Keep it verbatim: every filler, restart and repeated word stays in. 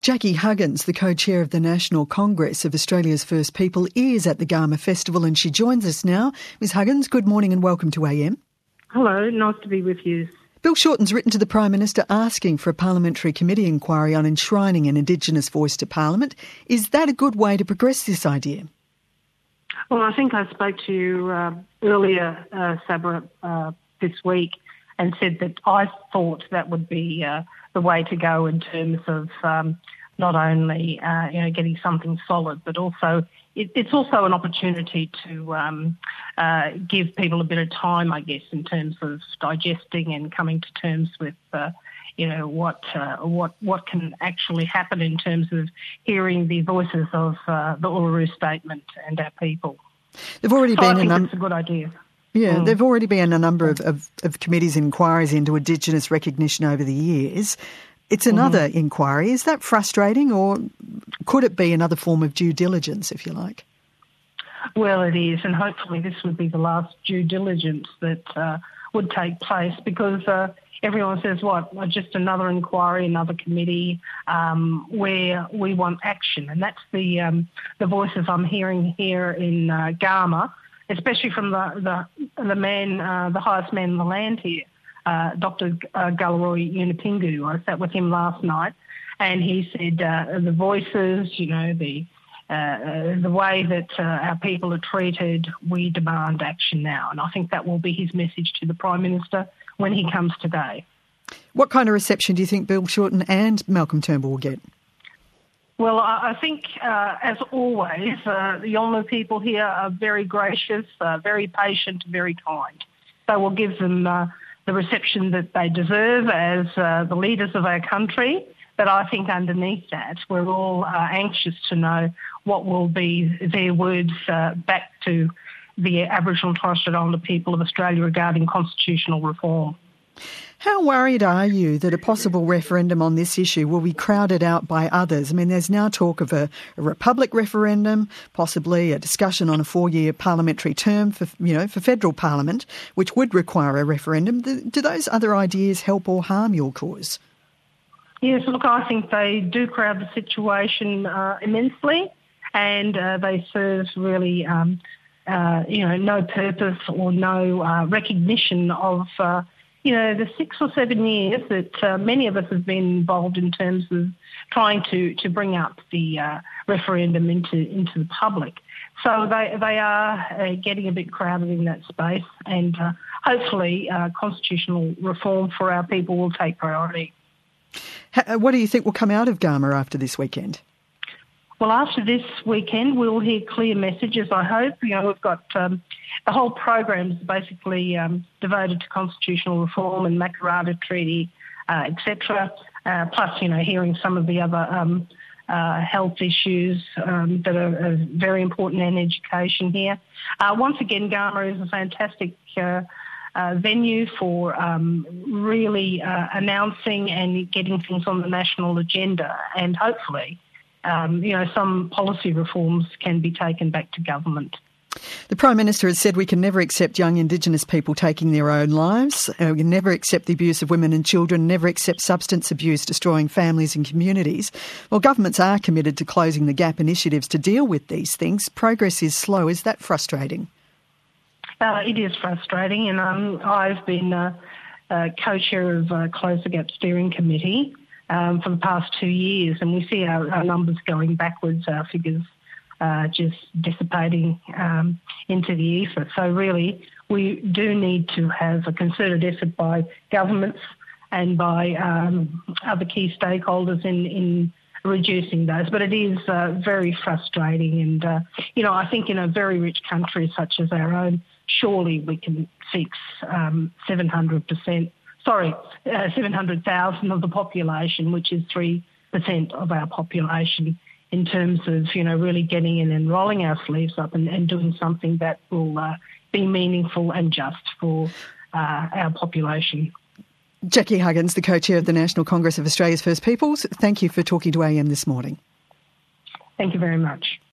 Jackie Huggins, the co-chair of the National Congress of Australia's First People, is at the Garma Festival and she joins us now. Miz Huggins, good morning and welcome to A M. Hello, nice to be with you. Bill Shorten's written to the Prime Minister asking for a parliamentary committee inquiry on enshrining an Indigenous voice to Parliament. Is that a good way to progress this idea? Well, I think I spoke to you uh, earlier, uh, Sabra, uh, this week and said that I thought that would be uh, the way to go in terms of um, not only uh, you know getting something solid, but also it, it's also an opportunity to um, uh, give people a bit of time, I guess, in terms of digesting and coming to terms with uh, you know what uh, what what can actually happen in terms of hearing the voices of uh, the Uluru Statement and our people. There've already so been I think a num- it's a good idea. Yeah, Mm. there've already been a number of, of, of committees and inquiries into Indigenous recognition over the years. It's another mm-hmm. inquiry. Is that frustrating, or could it be another form of due diligence, if you like? Well, it is, and hopefully this would be the last due diligence that uh, would take place, because uh, everyone says, what, just another inquiry, another committee, um, where we want action. And that's the um, the voices I'm hearing here in uh, Garma, especially from the the, the man, uh, the highest man in the land here, uh, Doctor Uh, Galarrwuy Yunupingu. I sat with him last night, and he said uh, the voices, you know, the uh, the way that uh, our people are treated, we demand action now. And I think that will be his message to the Prime Minister when he comes today. What kind of reception do you think Bill Shorten and Malcolm Turnbull will get? Well, I think, uh, as always, uh, the Yolngu people here are very gracious, uh, very patient, very kind. So we'll give them uh, the reception that they deserve as uh, the leaders of our country. But I think underneath that, we're all uh, anxious to know what will be their words uh, back to the Aboriginal and Torres Strait Islander people of Australia regarding constitutional reform. How worried are you that a possible referendum on this issue will be crowded out by others? I mean, there's now talk of a, a republic referendum, possibly a discussion on a four-year parliamentary term for, you know, for federal parliament, which would require a referendum. Do, do those other ideas help or harm your cause? Yes, look, I think they do crowd the situation uh, immensely, and uh, they serve really, um, uh, you know, no purpose or no uh, recognition of uh, you know, the six or seven years that uh, many of us have been involved in terms of trying to, to bring up the uh, referendum into into the public. So they they are uh, getting a bit crowded in that space, and uh, hopefully uh, constitutional reform for our people will take priority. How, what do you think will come out of Garma after this weekend? Well, after this weekend, we'll hear clear messages, I hope. You know, we've got um, the whole program is basically um, devoted to constitutional reform and Makarrata Treaty, uh, et cetera, uh, plus, you know, hearing some of the other um, uh, health issues um, that are, are very important in education here. Uh, once again, Garma is a fantastic uh, uh, venue for um, really uh, announcing and getting things on the national agenda, and hopefully Um, you know, some policy reforms can be taken back to government. The Prime Minister has said we can never accept young Indigenous people taking their own lives. Uh, we can never accept the abuse of women and children, never accept substance abuse destroying families and communities. Well, governments are committed to closing the gap initiatives to deal with these things. Progress is slow. Is that frustrating? Uh, it is frustrating, and um, I've been uh, uh, co-chair of uh, Close the Gap Steering Committee Um, for the past two years, and we see our, our numbers going backwards, our figures uh, just dissipating um, into the ether. So really, we do need to have a concerted effort by governments and by um, other key stakeholders in, in reducing those. But it is uh, very frustrating, and, uh, you know, I think in a very rich country such as our own, surely we can fix um, seven hundred percent Sorry, uh, seven hundred thousand of the population, which is three percent of our population, in terms of, you know, really getting in and rolling our sleeves up and, and doing something that will uh, be meaningful and just for uh, our population. Jackie Huggins, the co-chair of the National Congress of Australia's First Peoples, thank you for talking to A M this morning. Thank you very much.